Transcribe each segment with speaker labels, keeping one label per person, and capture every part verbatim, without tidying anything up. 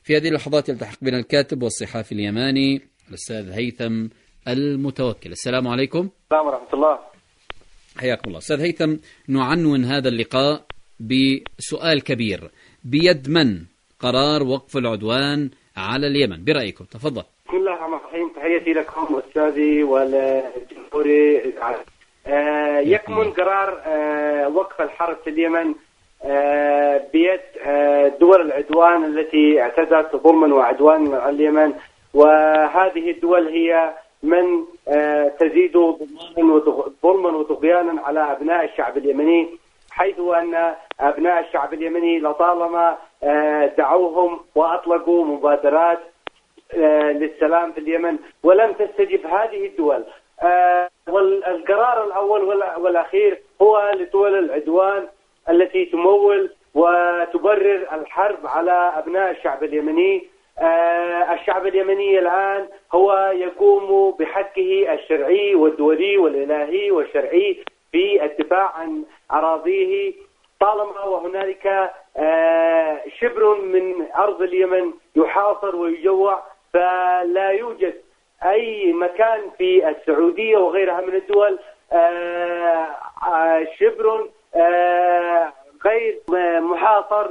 Speaker 1: في هذه اللحظات يلتحق بنا الكاتب والصحافي اليماني الأستاذ هيثم المتوكل. السلام عليكم.
Speaker 2: السلام ورحمة الله.
Speaker 1: حياكم الله. أستاذ هيثم، نعنون هذا اللقاء بسؤال كبير: بيد من قرار وقف العدوان على اليمن برأيكم؟ تفضل.
Speaker 2: بسم الله الرحمن الرحيم، تحياتي لكم أستاذي والجمهوري. آه يكمن قرار آه وقف الحرب في اليمن آه بيد آه دول العدوان التي اعتدت ظلما وعدوانا على اليمن، وهذه الدول هي من آه تزيد ظلما وطغيانا على أبناء الشعب اليمني، حيث أن أبناء الشعب اليمني لطالما آه دعوهم وأطلقوا مبادرات آه للسلام في اليمن، ولم تستجب هذه الدول. آه والقرار الأول والأخير هو لدول العدوان التي تمول وتبرر الحرب على أبناء الشعب اليمني. آه الشعب اليمني الآن هو يقوم بحقه الشرعي والدولي والإلهي والشرعي في الدفاع عن أراضيه، طالما وهنالك آه شبر من أرض اليمن يحاصر ويجوع، فلا يوجد أي مكان في السعودية وغيرها من الدول آه آه شبر آه غير محاصر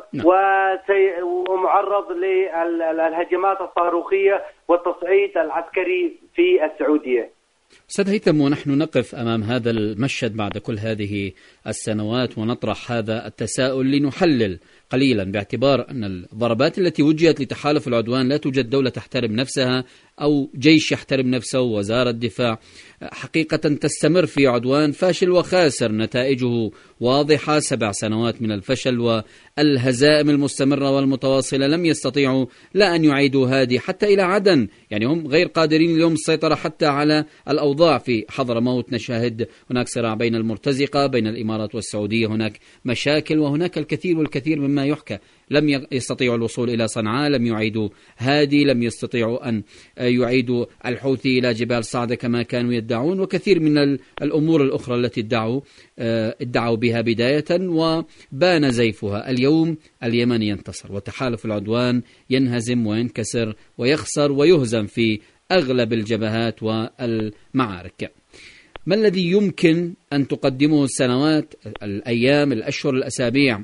Speaker 2: ومعرض للهجمات الصاروخية والتصعيد العسكري في السعودية.
Speaker 1: أستاذ هيثم، ونحن نقف أمام هذا المشهد بعد كل هذه السنوات ونطرح هذا التساؤل لنحلل قليلا، باعتبار أن الضربات التي وجهت لتحالف العدوان لا توجد دولة تحترم نفسها أو جيش يحترم نفسه ووزارة دفاع، حقيقة تستمر في عدوان فاشل وخاسر، نتائجه واضحة، سبع سنوات من الفشل والهزائم المستمرة والمتواصلة، لم يستطيعوا لا أن يعيدوا هذه حتى إلى عدن، يعني هم غير قادرين اليوم السيطرة حتى على الأوضاع في حضرموت. نشاهد هناك صراع بين المرتزقة، بين الإمارات والسعودية، هناك مشاكل وهناك الكثير والكثير مما يحكى. لم يستطيعوا الوصول إلى صنعاء، لم يعيدوا هادي، لم يستطيعوا أن يعيدوا الحوثي إلى جبال صعدة كما كانوا يدعون، وكثير من الأمور الأخرى التي ادعوا ادعوا بها بداية وبان زيفها. اليوم اليمن ينتصر وتحالف العدوان ينهزم وينكسر ويخسر ويهزم في أغلب الجبهات والمعارك. ما الذي يمكن أن تقدمه السنوات، الأيام، الأشهر، الأسابيع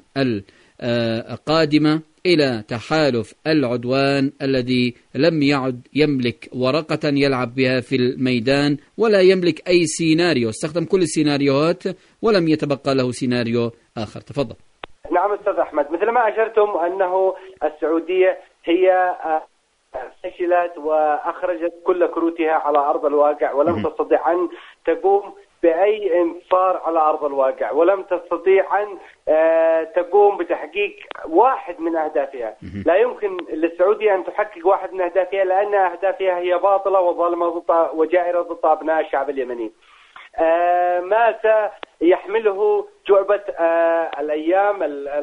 Speaker 1: القادمة إلى تحالف العدوان الذي لم يعد يملك ورقة يلعب بها في الميدان ولا يملك أي سيناريو، استخدم كل السيناريوهات ولم يتبقى له سيناريو آخر؟ تفضل.
Speaker 2: نعم أستاذ أحمد، مثل ما أشرتم أنه السعودية هي فشلت وأخرجت كل كروتها على أرض الواقع، ولم تستطيع أن تقوم بأي انتصار على أرض الواقع، ولم تستطيع أن تقوم بتحقيق واحد من أهدافها. لا يمكن للسعودية أن تحقق واحد من أهدافها، لأن أهدافها هي باطلة وظالمة ضد وجائرة ضد أبناء الشعب اليمني. ما سيحمله جعبة الأيام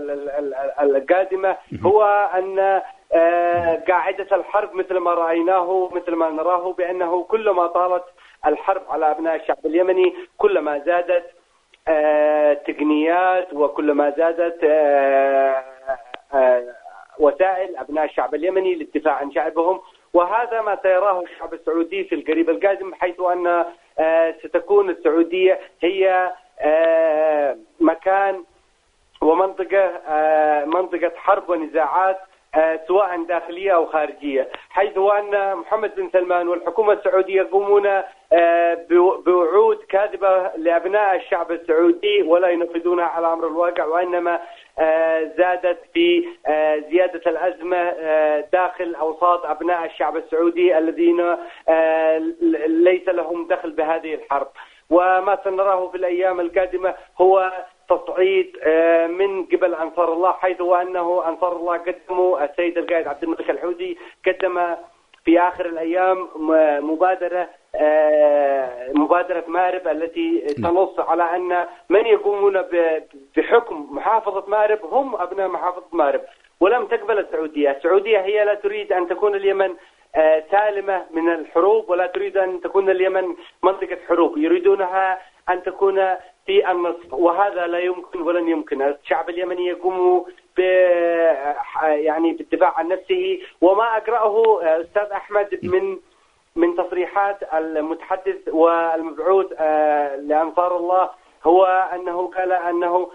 Speaker 2: القادمة هو أن قاعدة الحرب مثل ما رأيناه مثل ما نراه، بأنه كلما طالت الحرب على أبناء الشعب اليمني كلما زادت آه تقنيات وكلما زادت آه آه وسائل أبناء الشعب اليمني للدفاع عن شعبهم، وهذا ما سيراه الشعب السعودي في القريب القادم، حيث أن آه ستكون السعودية هي آه مكان ومنطقة آه منطقة حرب ونزاعات آه سواء داخلية أو خارجية، حيث أن محمد بن سلمان والحكومة السعودية يقومون آه بوعود كاذبة لأبناء الشعب السعودي ولا ينفذونها على أمر الواقع، وإنما آه زادت في آه زيادة الأزمة آه داخل أوساط أبناء الشعب السعودي الذين آه ليس لهم دخل بهذه الحرب. وما سنراه في الأيام القادمة هو تصعيد من قبل أنصار الله، حيث أنه أنصار الله قدموا السيد القائد عبد الملك الحوثي قدم في آخر الأيام مبادرة مبادرة مارب التي تنص على أن من يقومون بحكم محافظة مارب هم أبناء محافظة مارب، ولم تقبل السعودية. السعودية هي لا تريد أن تكون اليمن سالمة من الحروب، ولا تريد أن تكون اليمن منطقة حروب، يريدونها أن تكون في النصف، وهذا لا يمكن ولن يمكن. الشعب اليمني يقوم يعني بالدفاع عن نفسه. وما أقرأه أستاذ أحمد من من تصريحات المتحدث والمبعوث لأنصار الله هو أنه قال أنه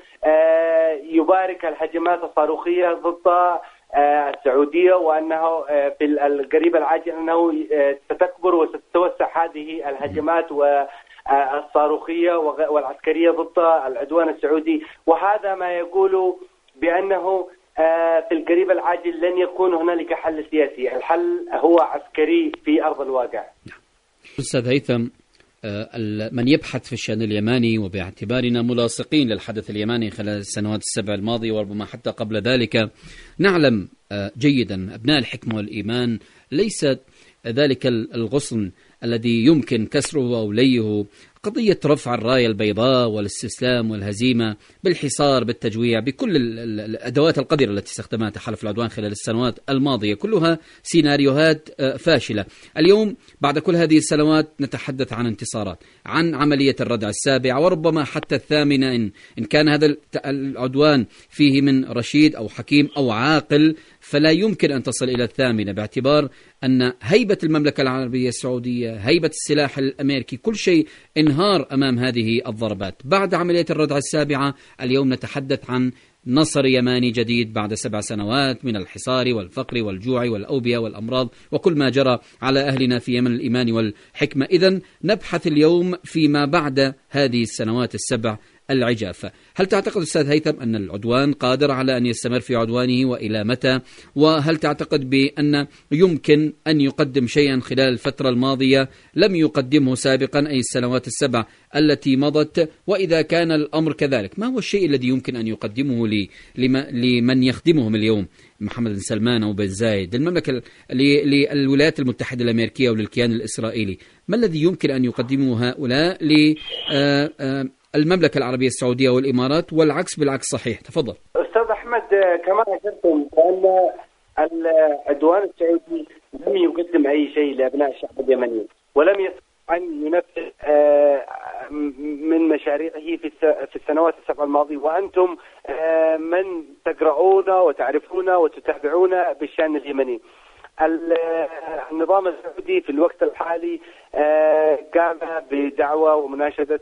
Speaker 2: يبارك الهجمات الصاروخية ضد السعودية، وأنه في القريب العاجل أنه ستكبر وستتوسع هذه الهجمات والصاروخية والعسكرية ضد العدوان السعودي. وهذا ما يقول بأنه في القريب العاجل لن يكون هنالك حل سياسي، الحل هو عسكري في أرض الواقع.
Speaker 1: أستاذ هيثم، من يبحث في الشأن اليماني وباعتبارنا ملاصقين للحدث اليماني خلال السنوات السبع الماضية وربما حتى قبل ذلك، نعلم جيدا أبناء الحكمة والإيمان ليس ذلك الغصن الذي يمكن كسره أو ليه قضية رفع الراية البيضاء والاستسلام والهزيمة بالحصار بالتجويع بكل الأدوات القذرة التي استخدمها تحالف العدوان خلال السنوات الماضية، كلها سيناريوهات فاشلة. اليوم بعد كل هذه السنوات نتحدث عن انتصارات، عن عملية الردع السابعة وربما حتى الثامنة إن, إن كان هذا العدوان فيه من رشيد أو حكيم أو عاقل، فلا يمكن أن تصل إلى الثامنة باعتبار أن هيبة المملكة العربية السعودية، هيبة السلاح الأمريكي، كل شيء انهار أمام هذه الضربات. بعد عملية الردع السابعة اليوم نتحدث عن نصر يماني جديد بعد سبع سنوات من الحصار والفقر والجوع والأوبئة والأمراض وكل ما جرى على أهلنا في يمن الإيمان والحكمة. إذن نبحث اليوم فيما بعد هذه السنوات السبع العجافة. هل تعتقد أستاذ هيثم أن العدوان قادر على أن يستمر في عدوانه وإلى متى؟ وهل تعتقد بأن يمكن أن يقدم شيئا خلال الفترة الماضية لم يقدمه سابقا أي السنوات السبع التي مضت؟ وإذا كان الأمر كذلك، ما هو الشيء الذي يمكن أن يقدمه لمن يخدمهم اليوم، محمد بن سلمان أو بن زايد، للمملكة، للولايات المتحدة الأمريكية وللكيان الإسرائيلي؟ ما الذي يمكن أن يقدمه هؤلاء للمملكة العربية السعودية والإمارات والعكس بالعكس صحيح؟ تفضل
Speaker 2: أستاذ أحمد. كما ذكرتم بأن العدوان السعودي لم يقدم أي شيء لأبناء الشعب اليمني، ولم يستطع أن ينفذ من مشاريعه في السنوات السبع الماضية، وأنتم من تقرؤون وتعرفون وتتابعون بالشأن اليمني. النظام السعودي في الوقت الحالي قام بدعوة ومناشدة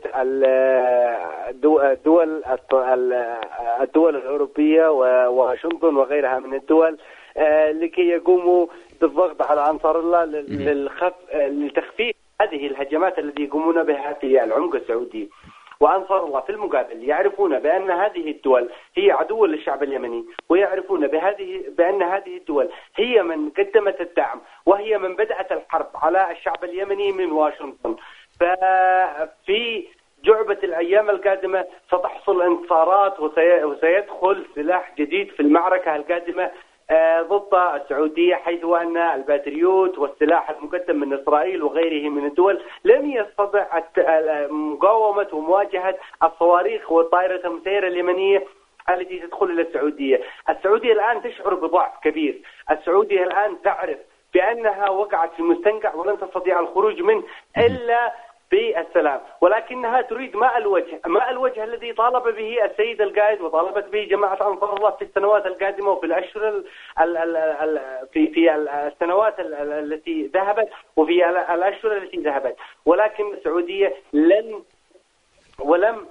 Speaker 2: الدول الدول الأوروبية وواشنطن وغيرها من الدول لكي يقوموا بالضغط على أنصار الله لتخفيف هذه الهجمات التي يقومون بها في العمق السعودي. وأنصار الله في المقابل يعرفون بأن هذه الدول هي عدو للشعب اليمني، ويعرفون بهذه بأن هذه الدول هي من قدمت الدعم وهي من بدأت الحرب على الشعب اليمني من واشنطن. ففي جعبة الأيام القادمة ستحصل انتصارات وسيدخل سلاح جديد في المعركة القادمة ضد السعودية، حيث أن الباتريوت والسلاح المقدم من إسرائيل وغيره من الدول لم يستطع مقاومة ومواجهة الصواريخ والطائرة المسيرة اليمنية التي تدخل إلى السعودية. السعودية الآن تشعر بضعف كبير، السعودية الآن تعرف بأنها وقعت في مستنقع ولن تستطيع الخروج منه إلا بالسلام، ولكنها تريد ماء الوجه، ماء الوجه الذي طالب به السيد القائد وطالبت به جماعة أنصار الله في السنوات القادمة وفي الأشهر ال ال ال ال في في السنوات التي ذهبت وفي الأشهر التي ذهبت، ولكن السعودية لن ولم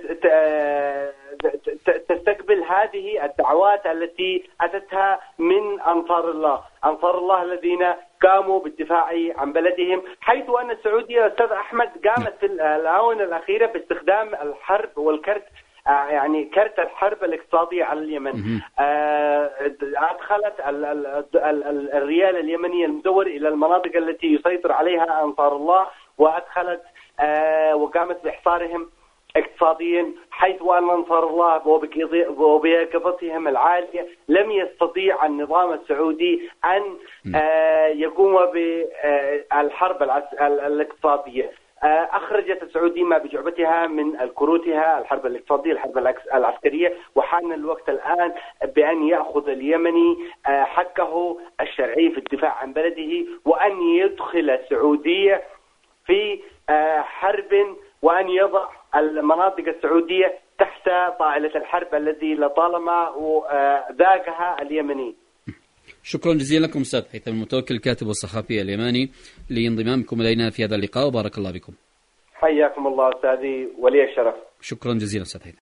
Speaker 2: تستقبل هذه الدعوات التي أتتها من أنصار الله، أنصار الله الذين قاموا بالدفاع عن بلدهم، حيث أن السعودية أستاذ أحمد قامت في الآونة الأخيرة باستخدام الحرب والكرت، يعني كرت الحرب الاقتصادية على اليمن. أدخلت الريال اليمني المزور إلى المناطق التي يسيطر عليها أنصار الله، وأدخلت وقامت بإحصارهم اقتصاديا، حيث أن أنصار الله وبيقظتهم العالية لم يستطيع النظام السعودي أن يقوم بالحرب الاقتصادية. أخرجت السعودية ما بجعبتها من الكروتها، الحرب الاقتصادية، الحرب العسكرية، وحان الوقت الآن بأن يأخذ اليمني حقه الشرعي في الدفاع عن بلده، وأن يدخل السعودية في حرب، وأن يضع المناطق السعودية تحت طاولة الحرب الذي لطالما ذاقها اليمنيين.
Speaker 1: شكرا جزيلا لكم أستاذ هيثم المتوكل الكاتب والصحفي اليماني لانضمامكم إلينا في هذا اللقاء، وبارك الله بكم.
Speaker 2: حياكم الله أستاذي ولي الشرف.
Speaker 1: شكرا جزيلا أستاذ هيثم.